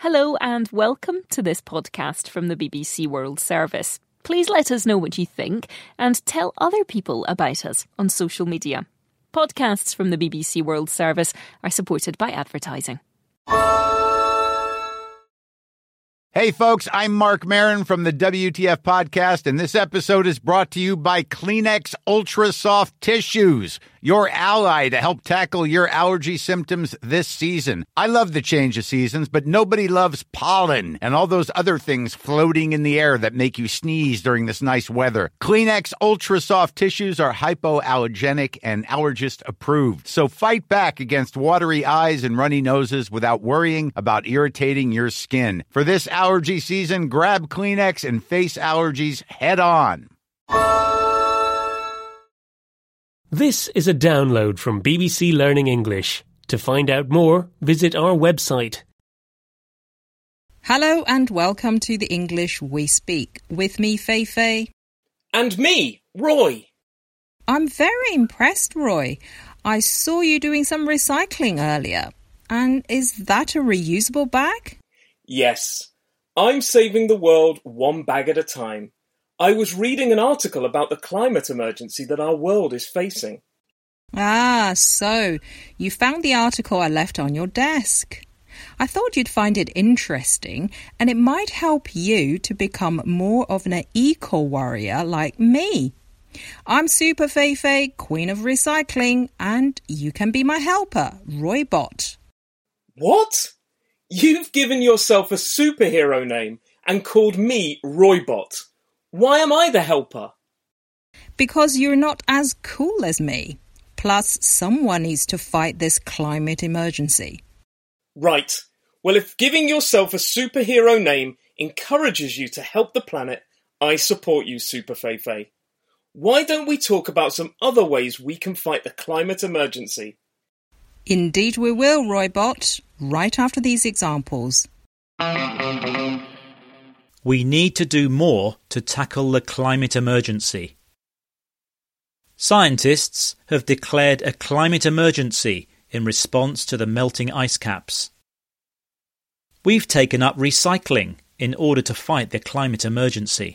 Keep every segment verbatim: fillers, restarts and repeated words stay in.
Hello and welcome to this podcast from the B B C World Service. Please let us know what you think and tell other people about us on social media. Podcasts from the B B C World Service are supported by advertising. Hey folks, I'm Mark Maron from the W T F podcast, and this episode is brought to you by Kleenex Ultra Soft Tissues, your ally to help tackle your allergy symptoms this season. I love the change of seasons, but nobody loves pollen and all those other things floating in the air that make you sneeze during this nice weather. Kleenex Ultra Soft Tissues are hypoallergenic and allergist approved, so fight back against watery eyes and runny noses without worrying about irritating your skin. For this allergy season, grab Kleenex and face allergies head on. This is a download from B B C Learning English. To find out more, visit our website. Hello and welcome to the English We Speak. With me, Fei Fei. And me, Roy. I'm very impressed, Roy. I saw you doing some recycling earlier. And is that a reusable bag? Yes. I'm saving the world one bag at a time. I was reading an article about the climate emergency that our world is facing. Ah, so you found the article I left on your desk. I thought you'd find it interesting and it might help you to become more of an eco-warrior like me. I'm Super Fei Fei, Queen of Recycling, and you can be my helper, Roy Bot. What? You've given yourself a superhero name and called me Roybot. Why am I the helper? Because you're not as cool as me. Plus, someone needs to fight this climate emergency. Right. Well, if giving yourself a superhero name encourages you to help the planet, I support you, Super Fei Fei. Why don't we talk about some other ways we can fight the climate emergency? Indeed we will, Roybot, right after these examples. We need to do more to tackle the climate emergency. Scientists have declared a climate emergency in response to the melting ice caps. We've taken up recycling in order to fight the climate emergency.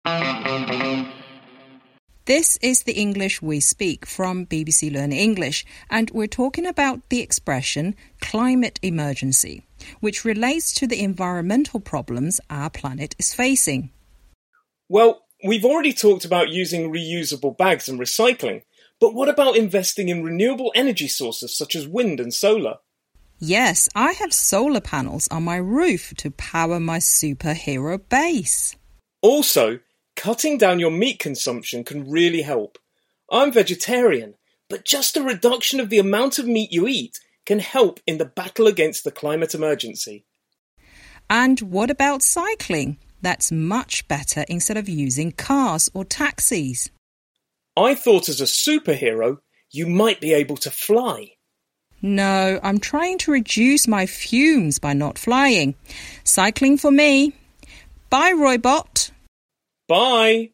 This is the English We Speak from B B C Learning English, and we're talking about the expression climate emergency, which relates to the environmental problems our planet is facing. Well, we've already talked about using reusable bags and recycling, but what about investing in renewable energy sources such as wind and solar? Yes, I have solar panels on my roof to power my superhero base. Also, cutting down your meat consumption can really help. I'm vegetarian, but just a reduction of the amount of meat you eat can help in the battle against the climate emergency. And what about cycling? That's much better instead of using cars or taxis. I thought as a superhero, you might be able to fly. No, I'm trying to reduce my fumes by not flying. Cycling for me. Bye, Roybot. Bye.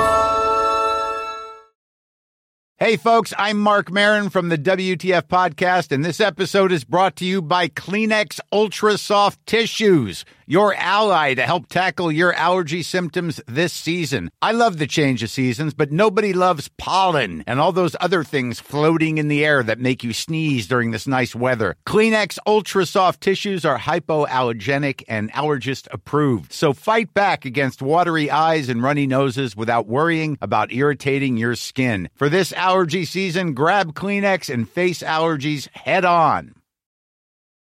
Hey folks, I'm Mark Maron from the W T F podcast, and this episode is brought to you by Kleenex Ultra Soft Tissues, your ally to help tackle your allergy symptoms this season. I love the change of seasons, but nobody loves pollen and all those other things floating in the air that make you sneeze during this nice weather. Kleenex Ultra Soft Tissues are hypoallergenic and allergist approved, so fight back against watery eyes and runny noses without worrying about irritating your skin. For this allergy season, grab Kleenex and face allergies head on.